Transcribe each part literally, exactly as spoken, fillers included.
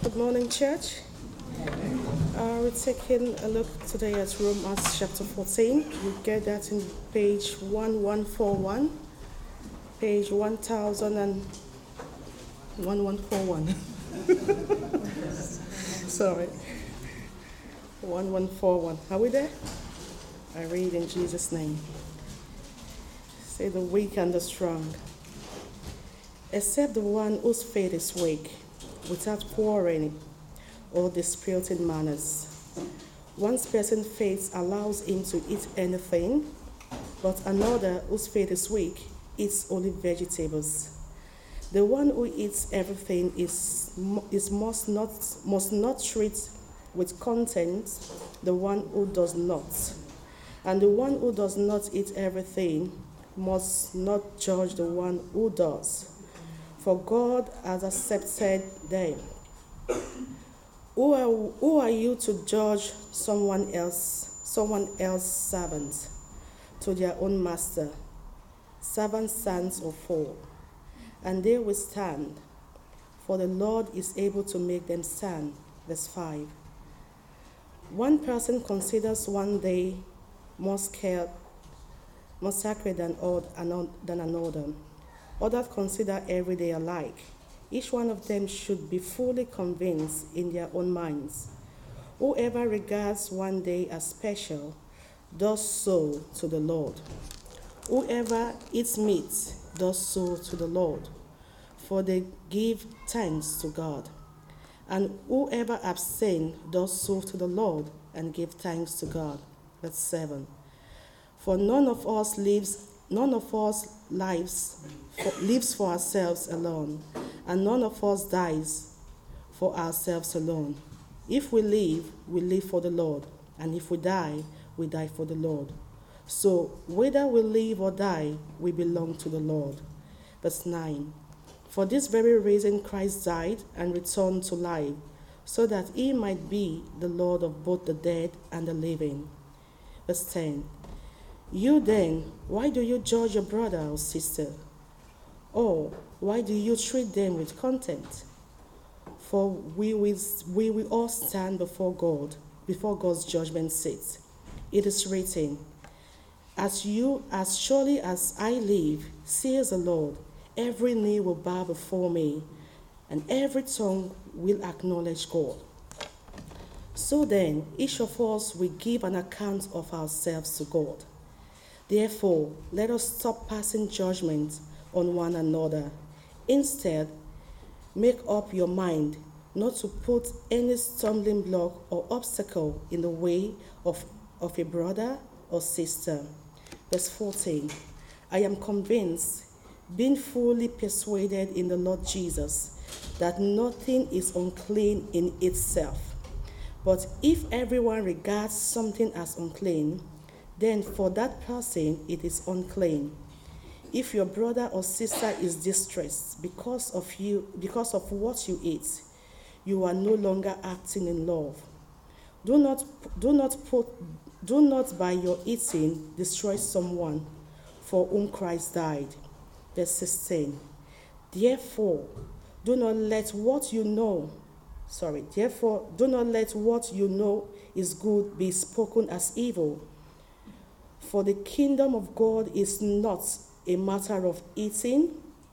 Good morning, church. Uh, we're taking a look today at Romans chapter fourteen. You get that in page eleven forty-one, page one thousand eleven forty-one. Sorry, eleven forty-one. Are we there? I read in Jesus' name. Say the weak and the strong. Except the one whose faith is weak, without quarreling or disputing manners. One person's faith allows him to eat anything, but another whose faith is weak eats only vegetables. The one who eats everything is, is must not must not treat with contempt the one who does not, and the one who does not eat everything must not judge the one who does. For God has accepted them. Who are, who are you to judge someone else, someone else's servant to their own master? Servants stands or fall, and they will stand, for the Lord is able to make them stand. Verse five. One person considers one day more scared, more sacred than, than another. Others consider every day alike. Each one of them should be fully convinced in their own minds. Whoever regards one day as special does so to the Lord. Whoever eats meat does so to the Lord, for they give thanks to God. And whoever abstains does so to the Lord and give thanks to God. Verse seven. For none of us lives None of us lives for, lives for ourselves alone, and none of us dies for ourselves alone. If we live, we live for the Lord, and if we die, we die for the Lord. So whether we live or die, we belong to the Lord. Verse nine. For this very reason Christ died and returned to life, so that he might be the Lord of both the dead and the living. Verse ten. You then, why do you judge your brother or sister? Or why do you treat them with contempt? For we will, we will all stand before God, before God's judgment seat. It is written, As you, as surely as I live, says the Lord, every knee will bow before me, and every tongue will acknowledge God. So then, each of us will give an account of ourselves to God. Therefore, let us stop passing judgment on one another. Instead, make up your mind not to put any stumbling block or obstacle in the way of, of a brother or sister. Verse fourteen. I am convinced, being fully persuaded in the Lord Jesus, that nothing is unclean in itself. But if everyone regards something as unclean, then for that person it is unclean. If your brother or sister is distressed because of you, because of what you eat, you are no longer acting in love. Do not, do not put, do not by your eating destroy someone for whom Christ died. Verse sixteen. Therefore, do not let what you know, sorry, therefore, do not let what you know is good be spoken as evil. For the kingdom of God is not a matter of eating.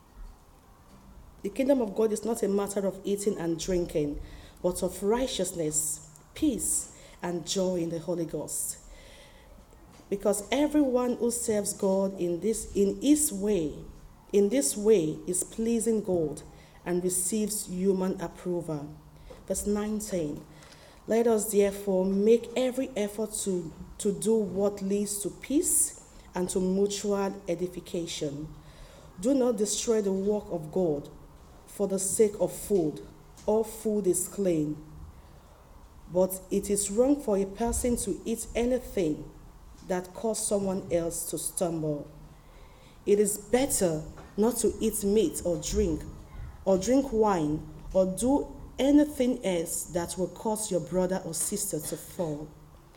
The kingdom of God is not a matter of eating and drinking, but of righteousness, peace, and joy in the Holy Ghost. Because everyone who serves God in this in his way, in this way is pleasing God and receives human approval. Verse nineteen. Let us therefore make every effort to, to do what leads to peace and to mutual edification. Do not destroy the work of God for the sake of food. All food is clean. But it is wrong for a person to eat anything that causes someone else to stumble. It is better not to eat meat or drink, or drink wine, or do anything else that will cause your brother or sister to fall.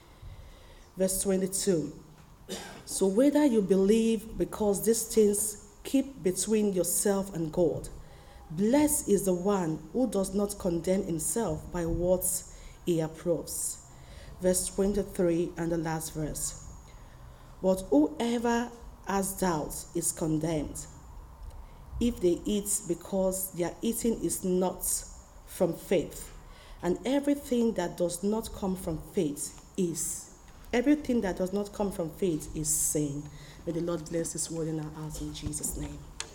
Verse twenty-two. So whether you believe because these things keep between yourself and God, Blessed is the one who does not condemn himself by what he approves. Verse twenty-three and the last verse. But whoever has doubts is condemned, if they eat because their eating is not from faith. And everything that does not come from faith is, everything that does not come from faith is sin. May the Lord bless His word in our hearts in Jesus' name.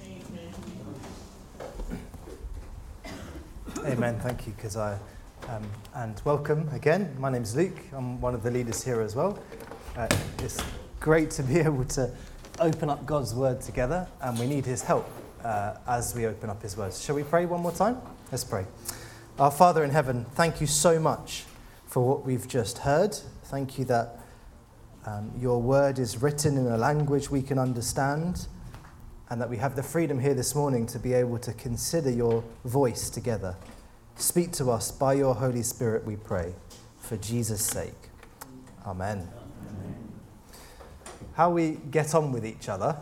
Amen. Amen. Thank you, Keziah. Um, and welcome again. My name's Luke. I'm one of the leaders here as well. Uh, it's great to be able to open up God's word together, and we need His help uh, as we open up His words. Shall we pray one more time? Let's pray. Our Father in heaven, thank you so much for what we've just heard. Thank you that um, your word is written in a language we can understand, and that we have the freedom here this morning to be able to consider your voice together. Speak to us by your Holy Spirit, we pray, for Jesus' sake. Amen. Amen. How we get on with each other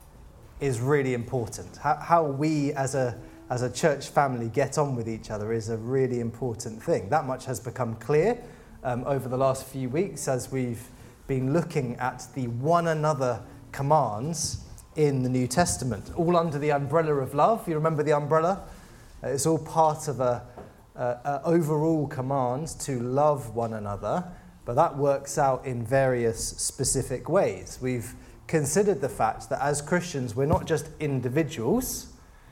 is really important. How, how we as a as a church family get on with each other is a really important thing. That much has become clear um, over the last few weeks as we've been looking at the one another commands in the New Testament, all under the umbrella of love. You remember the umbrella? Uh, it's all part of a, a, a overall command to love one another, but that works out in various specific ways. We've considered the fact that as Christians, we're not just individuals.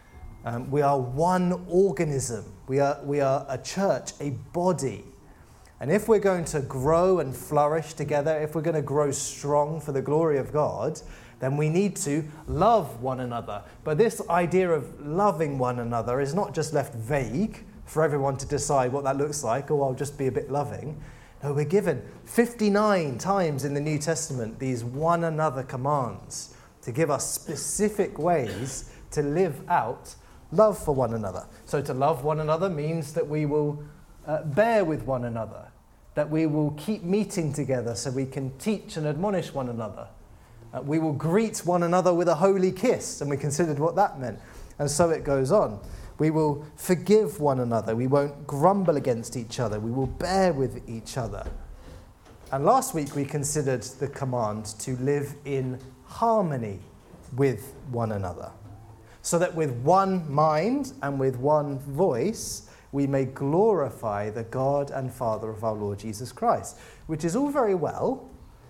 Um, we are one organism. We are, we are a church, a body. And if we're going to grow and flourish together, if we're going to grow strong for the glory of God, then we need to love one another. But this idea of loving one another is not just left vague for everyone to decide what that looks like, or I'll just be a bit loving. No, we're given fifty-nine times in the New Testament these one another commands to give us specific ways to live out love for one another. So to love one another means that we will uh, bear with one another, that we will keep meeting together so we can teach and admonish one another. Uh, we will greet one another with a holy kiss, and we considered what that meant. And so it goes on. We will forgive one another. We won't grumble against each other. We will bear with each other. And last week we considered the command to live in harmony with one another, so that with one mind and with one voice, we may glorify the God and Father of our Lord Jesus Christ, which is all very well,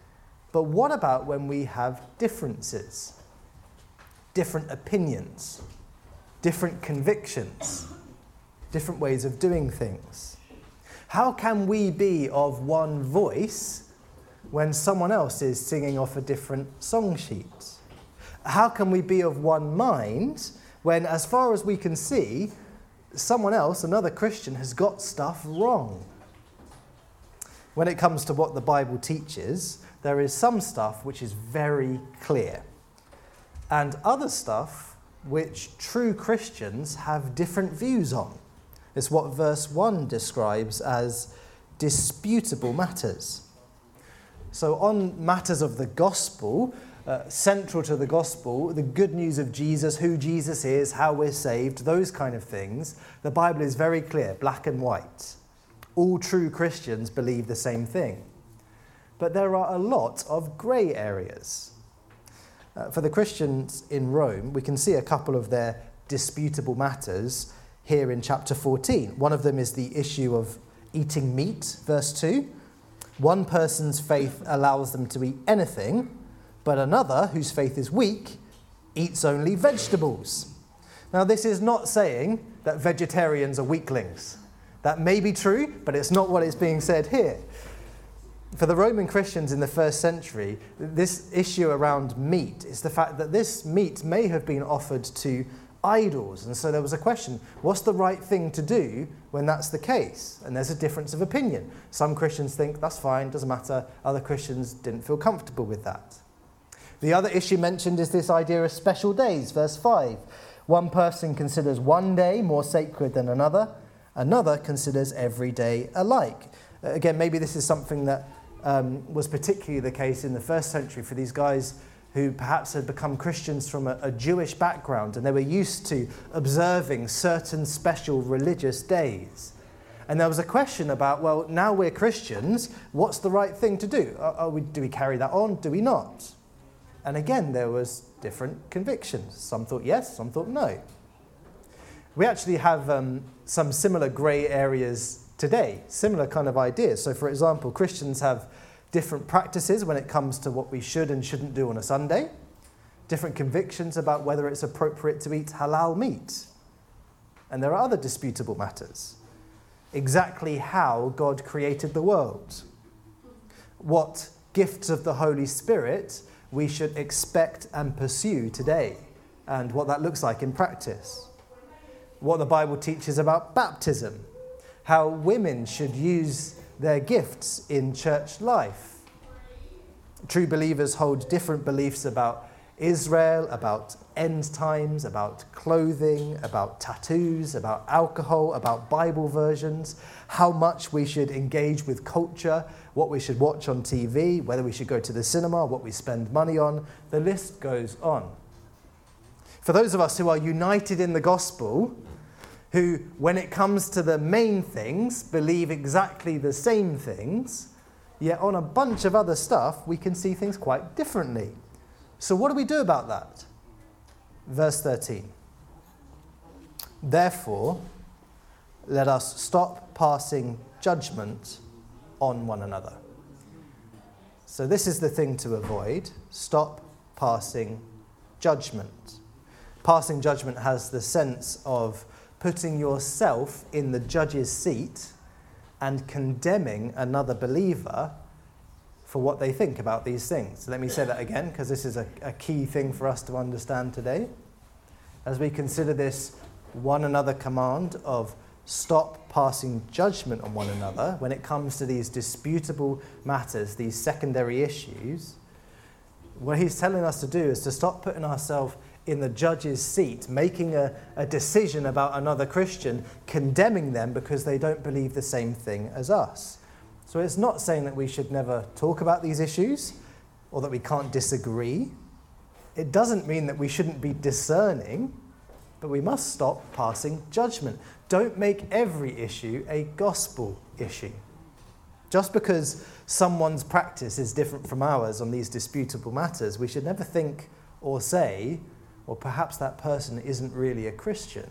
but what about when we have differences, different opinions, different convictions, different ways of doing things? How can we be of one voice when someone else is singing off a different song sheet? How can we be of one mind when, as far as we can see, someone else, another Christian, has got stuff wrong? When it comes to what the Bible teaches, there is some stuff which is very clear, and other stuff which true Christians have different views on. It's what verse one describes as disputable matters. So on matters of the gospel, Uh, central to the gospel, the good news of Jesus, who Jesus is, how we're saved, those kind of things, the Bible is very clear, black and white. All true Christians believe the same thing. But there are a lot of grey areas. Uh, for the Christians in Rome, we can see a couple of their disputable matters here in chapter fourteen. One of them is the issue of eating meat, verse two. One person's faith allows them to eat anything, but another, whose faith is weak, eats only vegetables. Now, this is not saying that vegetarians are weaklings. That may be true, but it's not what is being said here. For the Roman Christians in the first century, this issue around meat is the fact that this meat may have been offered to idols. And so there was a question, what's the right thing to do when that's the case? And there's a difference of opinion. Some Christians think that's fine, doesn't matter. Other Christians didn't feel comfortable with that. The other issue mentioned is this idea of special days, verse five. One person considers one day more sacred than another. Another considers every day alike. Again, maybe this is something that um, was particularly the case in the first century for these guys who perhaps had become Christians from a, a Jewish background, and they were used to observing certain special religious days. And there was a question about, well, now we're Christians, what's the right thing to do? Are, are we, do we carry that on? Do we not? And again, there was different convictions. Some thought yes, some thought no. We actually have um, some similar grey areas today, similar kind of ideas. So, for example, Christians have different practices when it comes to what we should and shouldn't do on a Sunday, different convictions about whether it's appropriate to eat halal meat. And there are other disputable matters. Exactly how God created the world, what gifts of the Holy Spirit we should expect and pursue today, and what that looks like in practice. What the Bible teaches about baptism, how women should use their gifts in church life. True believers hold different beliefs about Israel, about end times, about clothing, about tattoos, about alcohol, about Bible versions, how much we should engage with culture, what we should watch on T V, whether we should go to the cinema, what we spend money on. The list goes on. For those of us who are united in the gospel, who, when it comes to the main things, believe exactly the same things, yet on a bunch of other stuff, we can see things quite differently. So what do we do about that? Verse thirteen. Therefore, let us stop passing judgment on one another. So this is the thing to avoid. Stop passing judgment. Passing judgment has the sense of putting yourself in the judge's seat and condemning another believer for what they think about these things. Let me say that again, because this is a, a key thing for us to understand today. As we consider this one another command of stop passing judgment on one another when it comes to these disputable matters, these secondary issues, what he's telling us to do is to stop putting ourselves in the judge's seat, making a, a decision about another Christian, condemning them because they don't believe the same thing as us. So it's not saying that we should never talk about these issues or that we can't disagree. It doesn't mean that we shouldn't be discerning, but we must stop passing judgment. Don't make every issue a gospel issue. Just because someone's practice is different from ours on these disputable matters, we should never think or say, or perhaps that person isn't really a Christian.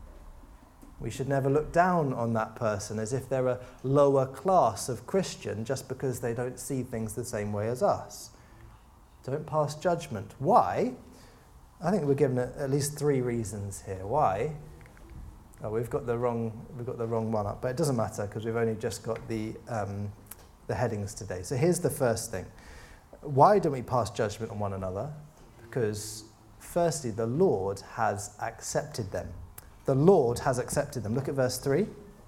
We should never look down on that person as if they're a lower class of Christian just because they don't see things the same way as us. Don't pass judgment. Why? I think we're given at least three reasons here. Why? Oh, we've got the wrong we've got the wrong one up, but it doesn't matter because we've only just got the um, the headings today. So here's the first thing. Why don't we pass judgment on one another? Because firstly, the Lord has accepted them. The Lord has accepted them. Look at verse three.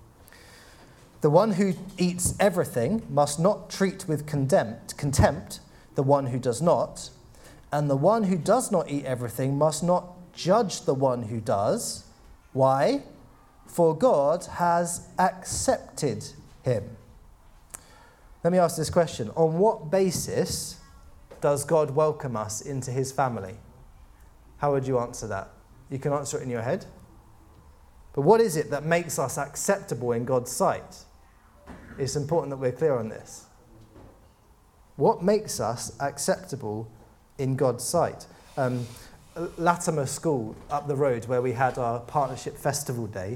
The one who eats everything must not treat with contempt, contempt the one who does not, and the one who does not eat everything must not judge the one who does. Why? For God has accepted him. Let me ask this question. On what basis does God welcome us into his family? How would you answer that? You can answer it in your head. But what is it that makes us acceptable in God's sight? It's important that we're clear on this. What makes us acceptable in God's sight? Um, Latimer School up the road where we had our partnership festival day,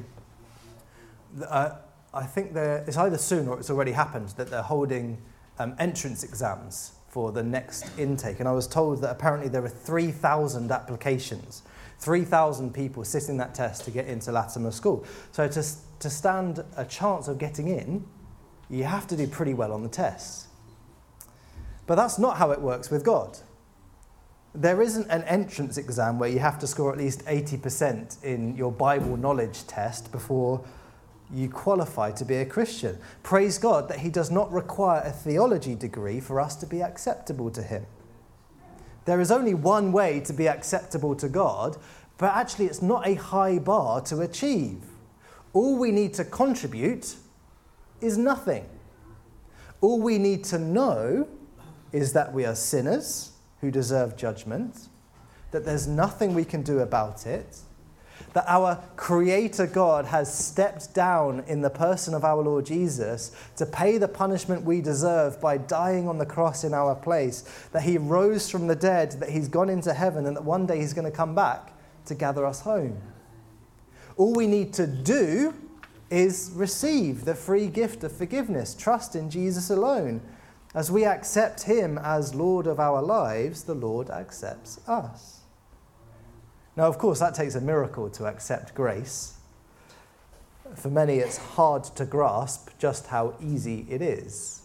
uh, I think they're, it's either soon or it's already happened that they're holding um, entrance exams for the next intake. And I was told that apparently there are three thousand applications, three thousand people sitting that test to get into Latimer School. So to, to stand a chance of getting in, you have to do pretty well on the tests. But that's not how it works with God. There isn't an entrance exam where you have to score at least eighty percent in your Bible knowledge test before you qualify to be a Christian. Praise God that he does not require a theology degree for us to be acceptable to him. There is only one way to be acceptable to God, but actually it's not a high bar to achieve. All we need to contribute is nothing. All we need to know is that we are sinners who deserve judgment, that there's nothing we can do about it, that our Creator God has stepped down in the person of our Lord Jesus to pay the punishment we deserve by dying on the cross in our place, that he rose from the dead, that he's gone into heaven, and that one day he's going to come back to gather us home. All we need to do is receive the free gift of forgiveness, trust in Jesus alone. As we accept him as Lord of our lives, the Lord accepts us. Now, of course, that takes a miracle to accept grace. For many, it's hard to grasp just how easy it is.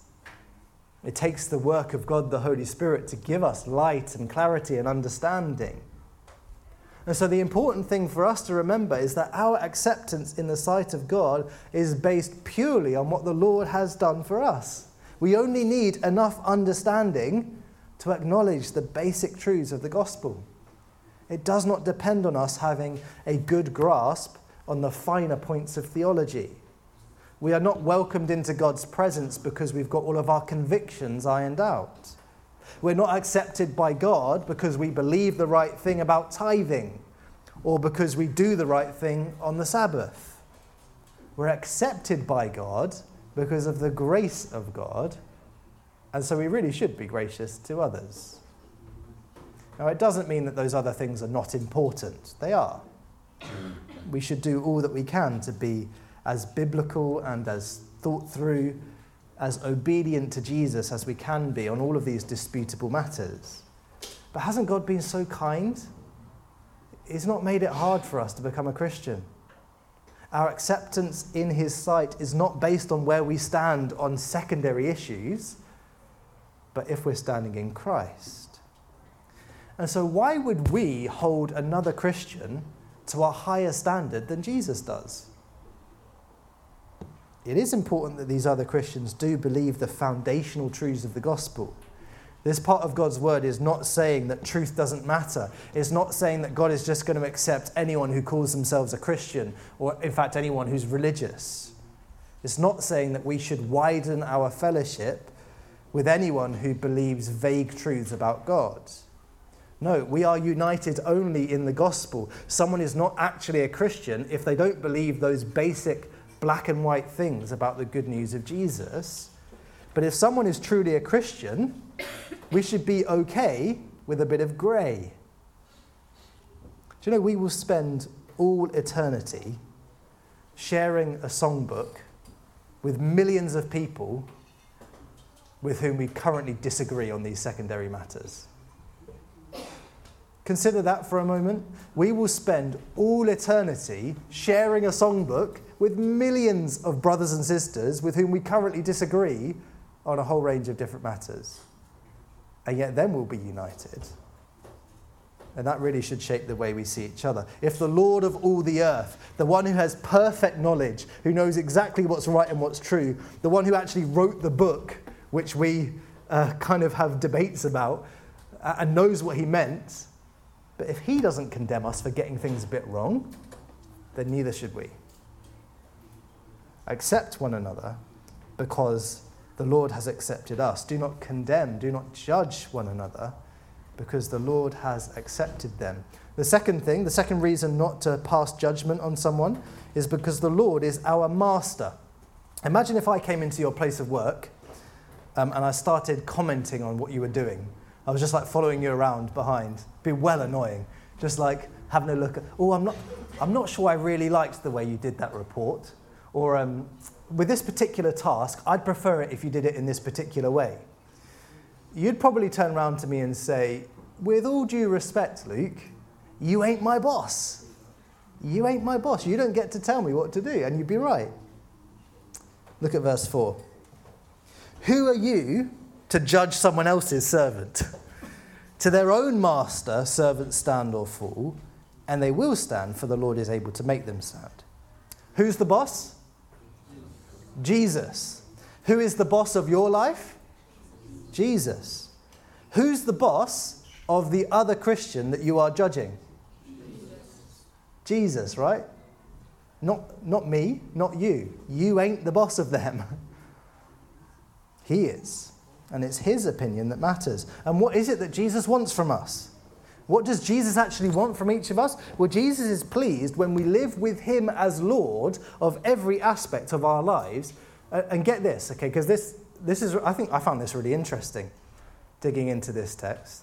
It takes the work of God, the Holy Spirit, to give us light and clarity and understanding. And so the important thing for us to remember is that our acceptance in the sight of God is based purely on what the Lord has done for us. We only need enough understanding to acknowledge the basic truths of the gospel. It does not depend on us having a good grasp on the finer points of theology. We are not welcomed into God's presence because we've got all of our convictions ironed out. We're not accepted by God because we believe the right thing about tithing or because we do the right thing on the Sabbath. We're accepted by God because of the grace of God, and so we really should be gracious to others. Now, it doesn't mean that those other things are not important. They are. We should do all that we can to be as biblical and as thought through, as obedient to Jesus as we can be on all of these disputable matters. But hasn't God been so kind? He's not made it hard for us to become a Christian. Our acceptance in his sight is not based on where we stand on secondary issues, but if we're standing in Christ. And so why would we hold another Christian to a higher standard than Jesus does? It is important that these other Christians do believe the foundational truths of the gospel. This part of God's word is not saying that truth doesn't matter. It's not saying that God is just going to accept anyone who calls themselves a Christian, or in fact anyone who's religious. It's not saying that we should widen our fellowship with anyone who believes vague truths about God. No, we are united only in the gospel. Someone is not actually a Christian if they don't believe those basic black and white things about the good news of Jesus. But if someone is truly a Christian, we should be okay with a bit of grey. Do you know, we will spend all eternity sharing a songbook with millions of people with whom we currently disagree on these secondary matters. Consider that for a moment. We will spend all eternity sharing a songbook with millions of brothers and sisters with whom we currently disagree on a whole range of different matters. And yet then we'll be united. And that really should shape the way we see each other. If the Lord of all the earth, the one who has perfect knowledge, who knows exactly what's right and what's true, the one who actually wrote the book, which we uh, kind of have debates about, uh, and knows what he meant, but if he doesn't condemn us for getting things a bit wrong, then neither should we. Accept one another because the Lord has accepted us. Do not condemn, do not judge one another because the Lord has accepted them. The second thing, the second reason not to pass judgment on someone is because the Lord is our master. Imagine if I came into your place of work um, and I started commenting on what you were doing. I was just like following you around behind. It'd be well annoying. Just like having a look at, oh, I'm not, I'm not sure I really liked the way you did that report. Or um, with this particular task, I'd prefer it if you did it in this particular way. You'd probably turn around to me and say, with all due respect, Luke, you ain't my boss. You ain't my boss. You don't get to tell me what to do. And you'd be right. Look at verse four. Who are you to judge someone else's servant? To their own master, servants stand or fall, and they will stand, for the Lord is able to make them stand. Who's the boss? Jesus. Who is the boss of your life? Jesus. Who's the boss of the other Christian that you are judging? Jesus, Jesus, right? Not, not me, not you. You ain't the boss of them. He is. And it's his opinion that matters. And what is it that Jesus wants from us? What does Jesus actually want from each of us? Well, Jesus is pleased when we live with him as Lord of every aspect of our lives. Uh, and get this, okay, because this, this is, I think I found this really interesting, digging into this text.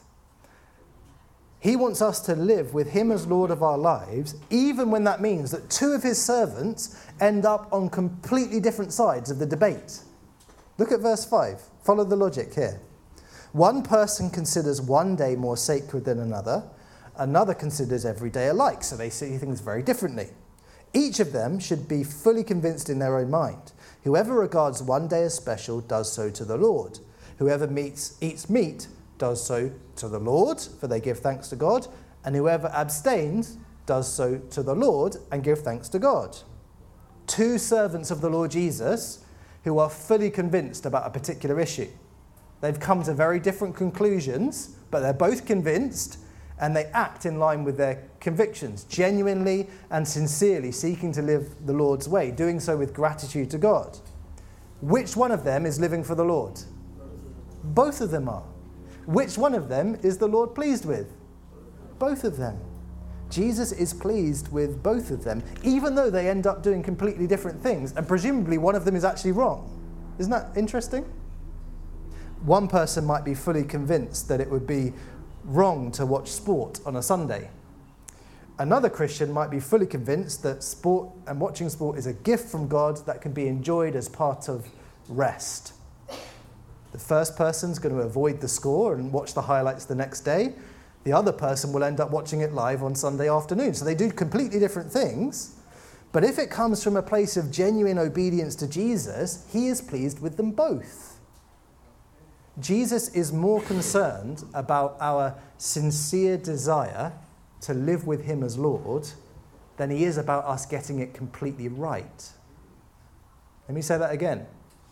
He wants us to live with him as Lord of our lives, even when that means that two of his servants end up on completely different sides of the debate. Look at verse five. Follow the logic here. One person considers one day more sacred than another. Another considers every day alike, so they see things very differently. Each of them should be fully convinced in their own mind. Whoever regards one day as special does so to the Lord. Whoever meets, eats meat does so to the Lord, for they give thanks to God. And whoever abstains does so to the Lord and give thanks to God. Two servants of the Lord Jesus who are fully convinced about a particular issue. They've come to very different conclusions, but they're both convinced, and they act in line with their convictions, genuinely and sincerely seeking to live the Lord's way, doing so with gratitude to God. Which one of them is living for the Lord? Both of them are. Which one of them is the Lord pleased with? Both of them. Jesus is pleased with both of them, even though they end up doing completely different things, and presumably one of them is actually wrong. Isn't that interesting? One person might be fully convinced that it would be wrong to watch sport on a Sunday. Another Christian might be fully convinced that sport and watching sport is a gift from God that can be enjoyed as part of rest. The first person's going to avoid the score and watch the highlights the next day. The other person will end up watching it live on Sunday afternoon. So they do completely different things. But if it comes from a place of genuine obedience to Jesus, he is pleased with them both. Jesus is more concerned about our sincere desire to live with him as Lord than he is about us getting it completely right. Let me say that again.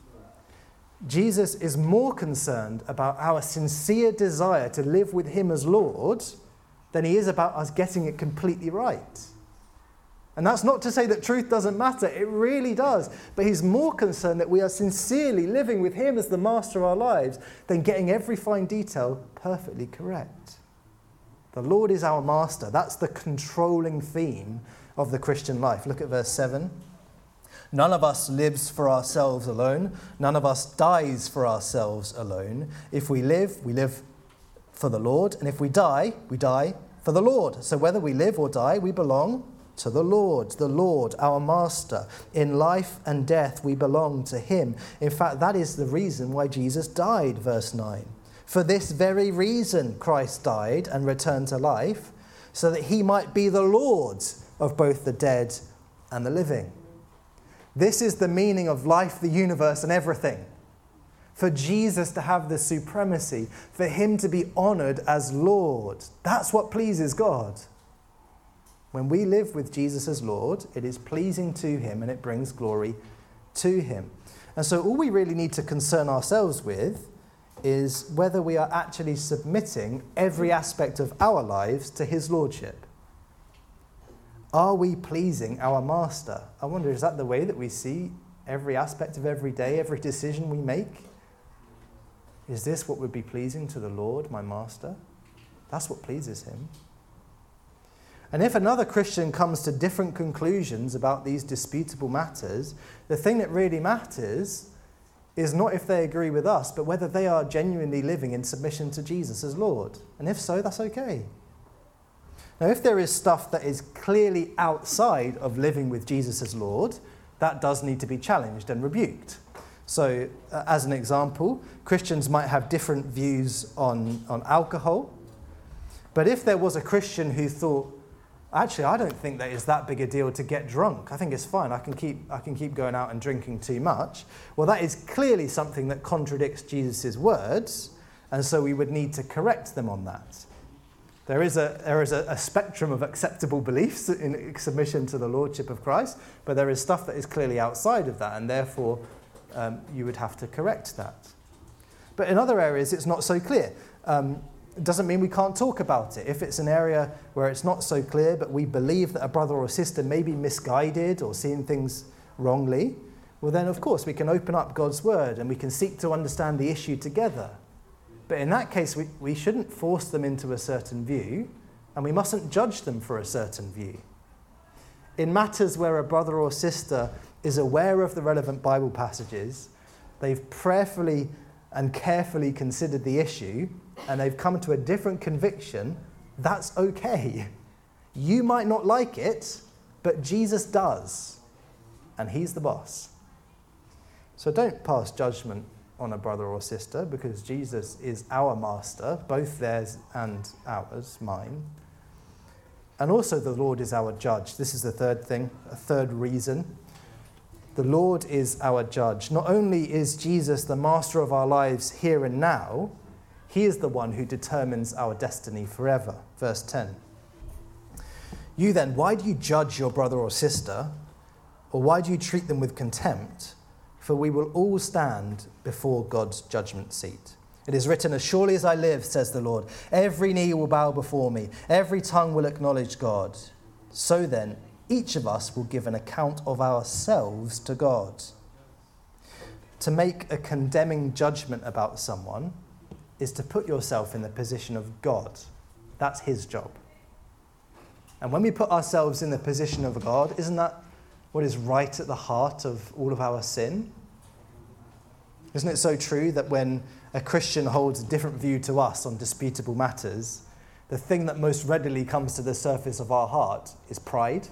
Jesus is more concerned about our sincere desire to live with him as Lord than he is about us getting it completely right. And that's not to say that truth doesn't matter. It really does. But he's more concerned that we are sincerely living with him as the master of our lives than getting every fine detail perfectly correct. The Lord is our master. That's the controlling theme of the Christian life. Look at verse seven. None of us lives for ourselves alone. None of us dies for ourselves alone. If we live, we live for the Lord. And if we die, we die for the Lord. So whether we live or die, we belong to the Lord, the Lord, our master. In life and death, we belong to him. In fact, that is the reason why Jesus died, verse nine. For this very reason, Christ died and returned to life, so that he might be the Lord of both the dead and the living. This is the meaning of life, the universe, and everything. For Jesus to have the supremacy, for him to be honoured as Lord. That's what pleases God. When we live with Jesus as Lord, it is pleasing to him and it brings glory to him. And so all we really need to concern ourselves with is whether we are actually submitting every aspect of our lives to his lordship. Are we pleasing our master? I wonder, is that the way that we see every aspect of every day, every decision we make? Is this what would be pleasing to the Lord, my master? That's what pleases him. And if another Christian comes to different conclusions about these disputable matters, the thing that really matters is not if they agree with us, but whether they are genuinely living in submission to Jesus as Lord. And if so, that's okay. Now, if there is stuff that is clearly outside of living with Jesus as Lord, that does need to be challenged and rebuked. So, uh, as an example, Christians might have different views on, on alcohol. But if there was a Christian who thought, actually, I don't think that it's that big a deal to get drunk. I think it's fine. I can keep I can keep going out and drinking too much. Well, that is clearly something that contradicts Jesus' words, and so we would need to correct them on that. There is a there is a, a spectrum of acceptable beliefs in submission to the Lordship of Christ, but there is stuff that is clearly outside of that, and therefore um, you would have to correct that. But in other areas, it's not so clear. Um, It doesn't mean we can't talk about it. If it's an area where it's not so clear, but we believe that a brother or sister may be misguided or seeing things wrongly, well then of course we can open up God's word and we can seek to understand the issue together. But in that case, we, we shouldn't force them into a certain view, and we mustn't judge them for a certain view. In matters where a brother or sister is aware of the relevant Bible passages, they've prayerfully and carefully considered the issue, and they've come to a different conviction, that's okay. You might not like it, but Jesus does, and he's the boss. So don't pass judgment on a brother or sister, because Jesus is our master, both theirs and ours, mine. And also the Lord is our judge. This is the third thing, a third reason. The Lord is our judge. Not only is Jesus the master of our lives here and now, he is the one who determines our destiny forever. Verse ten. You then, why do you judge your brother or sister? Or why do you treat them with contempt? For we will all stand before God's judgment seat. It is written, as surely as I live, says the Lord, every knee will bow before me, every tongue will acknowledge God. So then, each of us will give an account of ourselves to God. To make a condemning judgment about someone is to put yourself in the position of God. That's his job. And when we put ourselves in the position of God, isn't that what is right at the heart of all of our sin? Isn't it so true that when a Christian holds a different view to us on disputable matters, the thing that most readily comes to the surface of our heart is pride?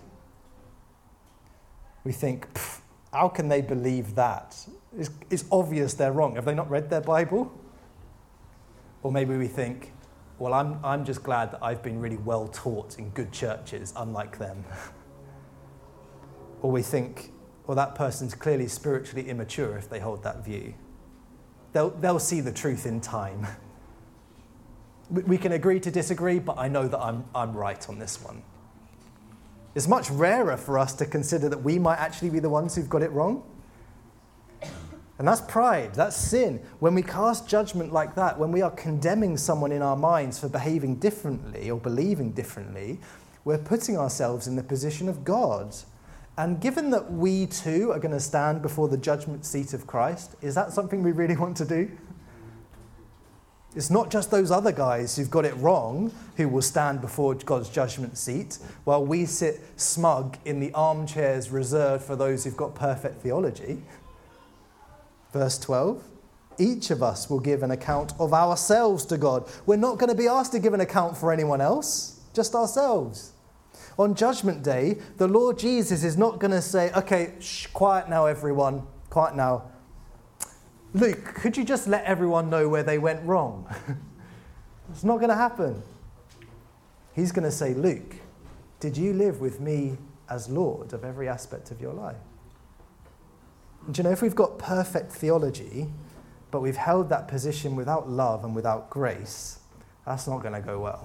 We think, how can they believe that? It's, it's obvious they're wrong. Have they not read their Bible? Or maybe we think, well, I'm, I'm just glad that I've been really well taught in good churches, unlike them. Or we think, well, that person's clearly spiritually immature if they hold that view. They'll, they'll see the truth in time. We, we can agree to disagree, but I know that I'm, I'm right on this one. It's much rarer for us to consider that we might actually be the ones who've got it wrong. And that's pride, that's sin. When we cast judgment like that, when we are condemning someone in our minds for behaving differently or believing differently, we're putting ourselves in the position of God. And given that we too are going to stand before the judgment seat of Christ, is that something we really want to do? It's not just those other guys who've got it wrong who will stand before God's judgment seat, while we sit smug in the armchairs reserved for those who've got perfect theology. Verse twelve, each of us will give an account of ourselves to God. We're not going to be asked to give an account for anyone else, just ourselves. On Judgment Day, the Lord Jesus is not going to say, okay, shh, quiet now, everyone, quiet now. Luke, could you just let everyone know where they went wrong? It's not going to happen. He's going to say, Luke, did you live with me as Lord of every aspect of your life? And you know, if we've got perfect theology, but we've held that position without love and without grace, that's not going to go well.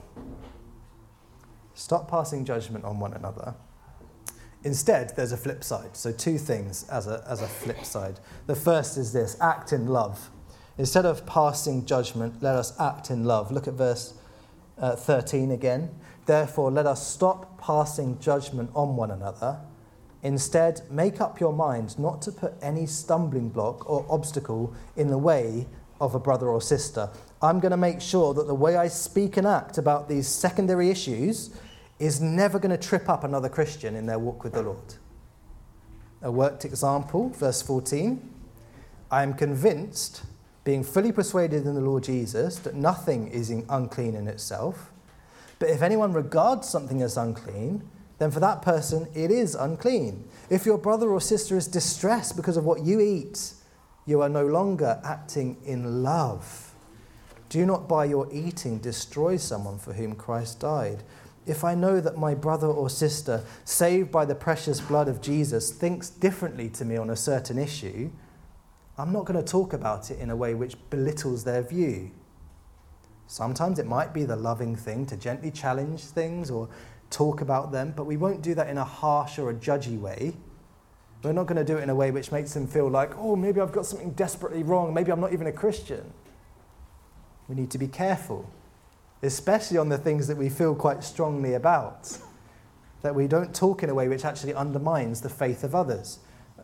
Stop passing judgment on one another. Instead, there's a flip side. So two things as a, as a flip side. The first is this, act in love. Instead of passing judgment, let us act in love. Look at verse uh, thirteen again. Therefore, let us stop passing judgment on one another. Instead, make up your mind not to put any stumbling block or obstacle in the way of a brother or sister. I'm going to make sure that the way I speak and act about these secondary issues is never going to trip up another Christian in their walk with the Lord. A worked example, verse fourteen. I am convinced, being fully persuaded in the Lord Jesus, that nothing is unclean in itself. But if anyone regards something as unclean, then for that person it is unclean. If your brother or sister is distressed because of what you eat, you are no longer acting in love. Do not by your eating destroy someone for whom Christ died. If I know that my brother or sister, saved by the precious blood of Jesus, thinks differently to me on a certain issue, I'm not going to talk about it in a way which belittles their view. Sometimes it might be the loving thing to gently challenge things or talk about them, but we won't do that in a harsh or a judgy way. We're not going to do it in a way which makes them feel like, oh, maybe I've got something desperately wrong, maybe I'm not even a Christian. We need to be careful, especially on the things that we feel quite strongly about, that we don't talk in a way which actually undermines the faith of others.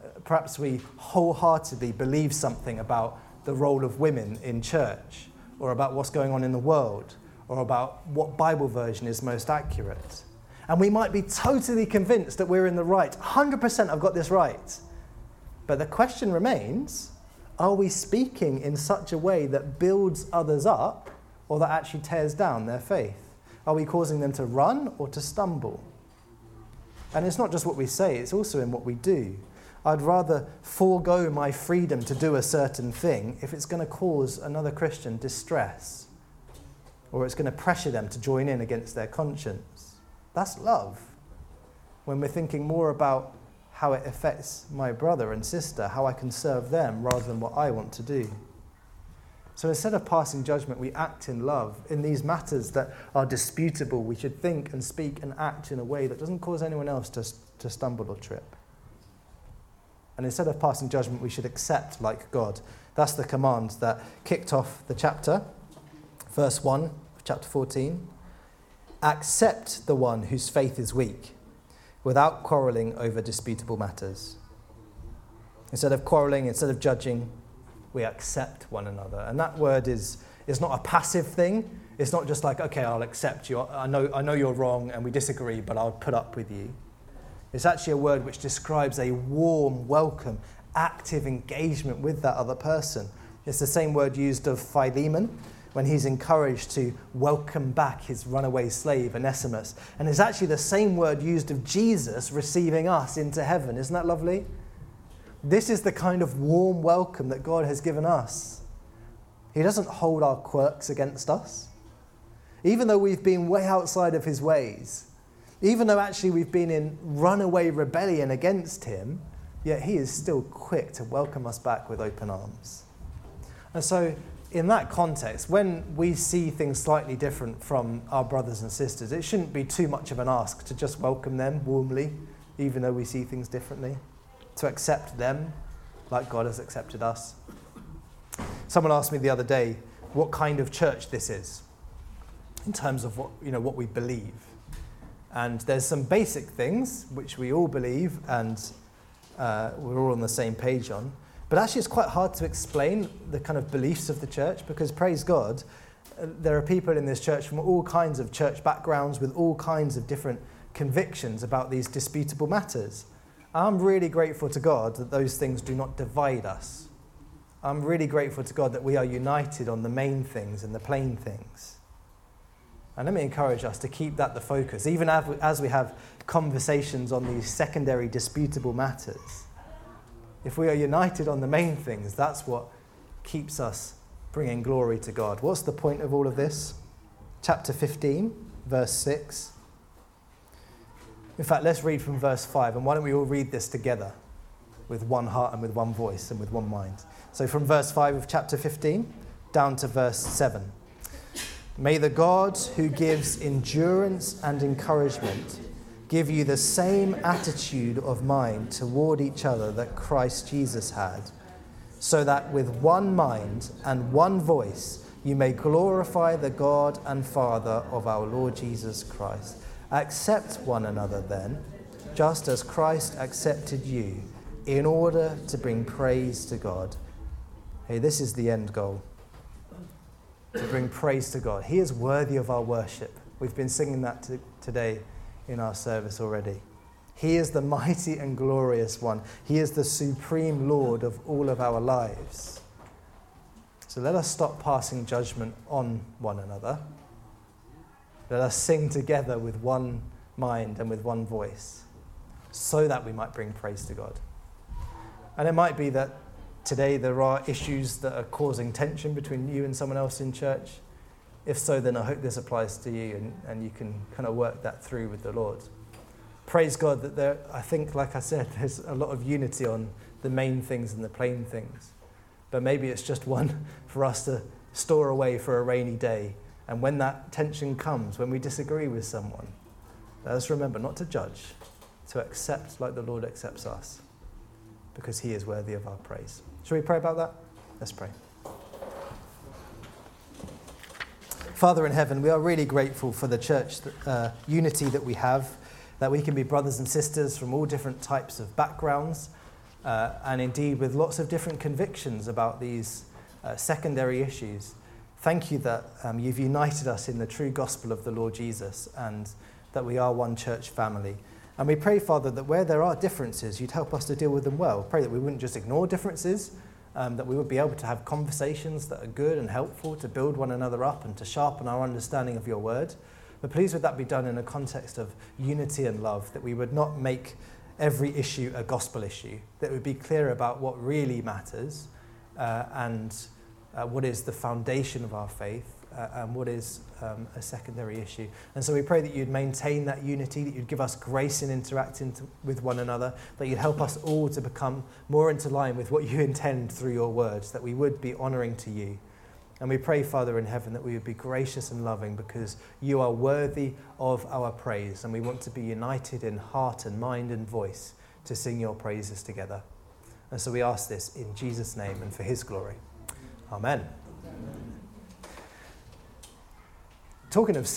perhaps we wholeheartedly believe something about the role of women in church, or about what's going on in the world, or about what Bible version is most accurate. And we might be totally convinced that we're in the right. one hundred percent I've got this right. But the question remains, are we speaking in such a way that builds others up or that actually tears down their faith? Are we causing them to run or to stumble? And it's not just what we say, it's also in what we do. I'd rather forego my freedom to do a certain thing if it's going to cause another Christian distress, or it's going to pressure them to join in against their conscience. That's love. When we're thinking more about how it affects my brother and sister, how I can serve them rather than what I want to do. So instead of passing judgment, we act in love. In these matters that are disputable, we should think and speak and act in a way that doesn't cause anyone else to, to stumble or trip. And instead of passing judgment, we should accept like God. That's the command that kicked off the chapter. Verse one of chapter fourteen. Accept the one whose faith is weak, without quarrelling over disputable matters. Instead of quarrelling, instead of judging, we accept one another. And that word is, is not a passive thing. It's not just like, okay, I'll accept you. I know, I know you're wrong and we disagree, but I'll put up with you. It's actually a word which describes a warm, welcome, active engagement with that other person. It's the same word used of Philemon when he's encouraged to welcome back his runaway slave, Onesimus. And it's actually the same word used of Jesus receiving us into heaven. Isn't that lovely? This is the kind of warm welcome that God has given us. He doesn't hold our quirks against us. Even though we've been way outside of his ways, even though actually we've been in runaway rebellion against him, yet he is still quick to welcome us back with open arms. And so in that context, when we see things slightly different from our brothers and sisters, it shouldn't be too much of an ask to just welcome them warmly, even though we see things differently, to accept them like God has accepted us. Someone asked me the other day what kind of church this is in terms of what, you know, what we believe. And there's some basic things which we all believe and uh, we're all on the same page on. But actually it's quite hard to explain the kind of beliefs of the church because, praise God, uh, there are people in this church from all kinds of church backgrounds with all kinds of different convictions about these disputable matters. I'm really grateful to God that those things do not divide us. I'm really grateful to God that we are united on the main things and the plain things. And let me encourage us to keep that the focus, even as we have conversations on these secondary disputable matters. If we are united on the main things, that's what keeps us bringing glory to God. What's the point of all of this? Chapter fifteen, verse six. In fact, let's read from verse five, and why don't we all read this together with one heart and with one voice and with one mind. So from verse five of chapter fifteen down to verse seven. May the God who gives endurance and encouragement give you the same attitude of mind toward each other that Christ Jesus had, so that with one mind and one voice you may glorify the God and Father of our Lord Jesus Christ. Accept one another then, just as Christ accepted you, in order to bring praise to God. Hey, this is the end goal. To bring praise to God. He is worthy of our worship. We've been singing that to, today in our service already. He is the mighty and glorious one. He is the supreme Lord of all of our lives. So let us stop passing judgment on one another. Let us sing together with one mind and with one voice, so that we might bring praise to God. And it might be that today there are issues that are causing tension between you and someone else in church. If so, then I hope this applies to you and, and you can kind of work that through with the Lord. Praise God that there, I think, like I said, there's a lot of unity on the main things and the plain things. But maybe it's just one for us to store away for a rainy day. And when that tension comes, when we disagree with someone, let us remember not to judge, to accept like the Lord accepts us, because he is worthy of our praise. Shall we pray about that? Let's pray. Father in heaven, we are really grateful for the church uh, unity that we have, that we can be brothers and sisters from all different types of backgrounds, uh, and indeed with lots of different convictions about these uh, secondary issues. Thank you that um, you've united us in the true gospel of the Lord Jesus and that we are one church family. And we pray, Father, that where there are differences, you'd help us to deal with them well. Pray that we wouldn't just ignore differences, um, that we would be able to have conversations that are good and helpful to build one another up and to sharpen our understanding of your word. But please would that be done in a context of unity and love, that we would not make every issue a gospel issue, that we would be clear about what really matters uh, and uh, what is the foundation of our faith uh, and what is um, a secondary issue. And so we pray that you'd maintain that unity, that you'd give us grace in interacting to, with one another, that you'd help us all to become more into line with what you intend through your words, that we would be honouring to you. And we pray, Father in heaven, that we would be gracious and loving because you are worthy of our praise, and we want to be united in heart and mind and voice to sing your praises together. And so we ask this in Jesus' name and for his glory. Amen. Amen. Talking of